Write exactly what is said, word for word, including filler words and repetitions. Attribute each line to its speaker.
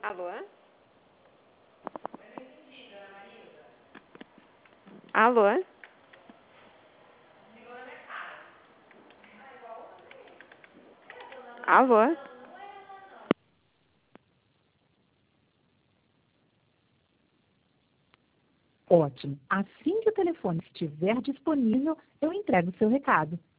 Speaker 1: Alô? Alô? Alô?
Speaker 2: Ótimo. Assim que o telefone estiver disponível, eu entrego o seu recado.